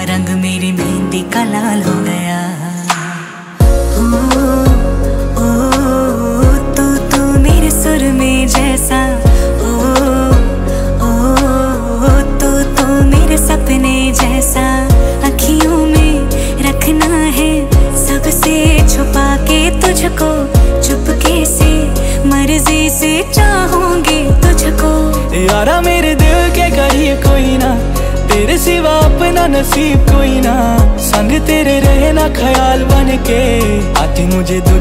रंग मेरी मेहंदी का लाल हो गया। तू मेरे सुर में जैसा, तू मेरे सपने जैसा, अखियों में रखना है सबसे छुपा के तुझको, चुपके से मर्जी से चाहूंगी तुझको। यारा मेरे दिल के करीब कोई ना, तेरे सिवा अपना नसीब कोई ना, संग तेरे रहना ख्याल बन के, आती मुझे